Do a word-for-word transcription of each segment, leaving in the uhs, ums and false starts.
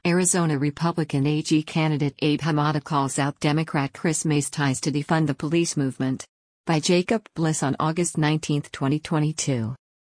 Arizona Republican A G candidate Abe Hamada calls out Democrat Kris Mayes' ties to defund the police movement. By Jacob Bliss on August nineteenth, twenty twenty-two.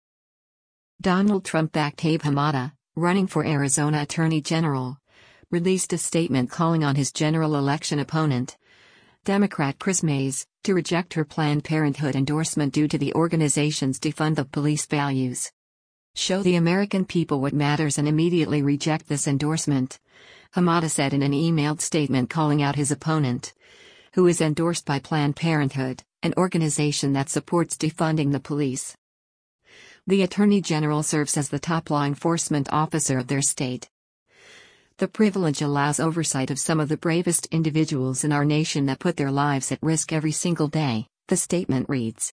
Donald Trump-backed Abe Hamada, running for Arizona Attorney General, released a statement calling on his general election opponent, Democrat Kris Mayes, to reject her Planned Parenthood endorsement due to the organization's defund the police values. Show the American people what matters and immediately reject this endorsement, Hamada said in an emailed statement calling out his opponent, who is endorsed by Planned Parenthood, an organization that supports defunding the police. The Attorney General serves as the top law enforcement officer of their state. The privilege allows oversight of some of the bravest individuals in our nation that put their lives at risk every single day, the statement reads.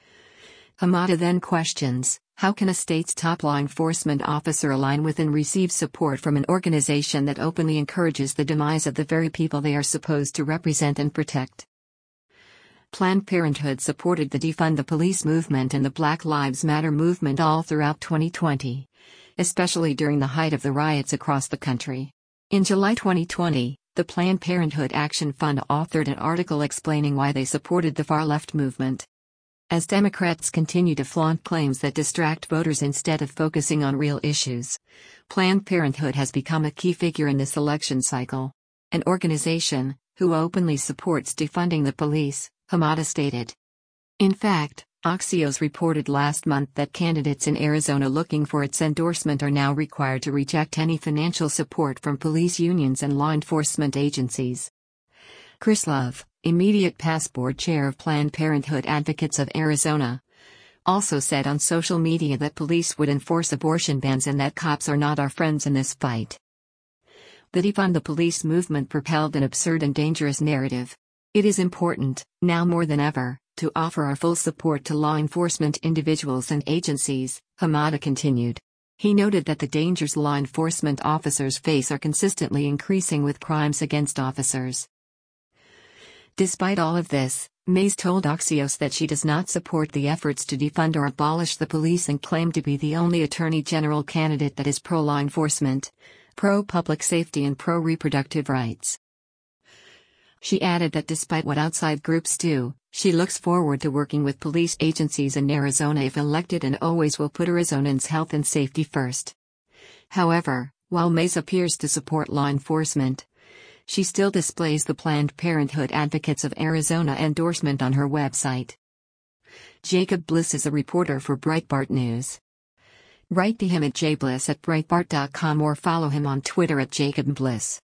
Hamada then questions, how can a state's top law enforcement officer align with and receive support from an organization that openly encourages the demise of the very people they are supposed to represent and protect? Planned Parenthood supported the Defund the Police movement and the Black Lives Matter movement all throughout twenty twenty, especially during the height of the riots across the country. In July twenty twenty, the Planned Parenthood Action Fund authored an article explaining why they supported the far-left movement. As Democrats continue to flaunt claims that distract voters instead of focusing on real issues, Planned Parenthood has become a key figure in this election cycle. An organization who openly supports defunding the police, Hamada stated. In fact, Axios reported last month that candidates in Arizona looking for its endorsement are now required to reject any financial support from police unions and law enforcement agencies. Chris Love, immediate past board chair of Planned Parenthood Advocates of Arizona, also said on social media that police would enforce abortion bans and that cops are not our friends in this fight. The Defund the Police movement propelled an absurd and dangerous narrative. It is important, now more than ever, to offer our full support to law enforcement individuals and agencies, Hamada continued. He noted that the dangers law enforcement officers face are consistently increasing with crimes against officers. Despite all of this, Mayes told Axios that she does not support the efforts to defund or abolish the police and claimed to be the only Attorney General candidate that is pro-law enforcement, pro-public safety and pro-reproductive rights. She added that despite what outside groups do, she looks forward to working with police agencies in Arizona if elected and always will put Arizonans' health and safety first. However, while Mayes appears to support law enforcement, she still displays the Planned Parenthood Advocates of Arizona endorsement on her website. Jacob Bliss is a reporter for Breitbart News. Write to him at jbliss at breitbart dot com or follow him on Twitter at Jacob Bliss.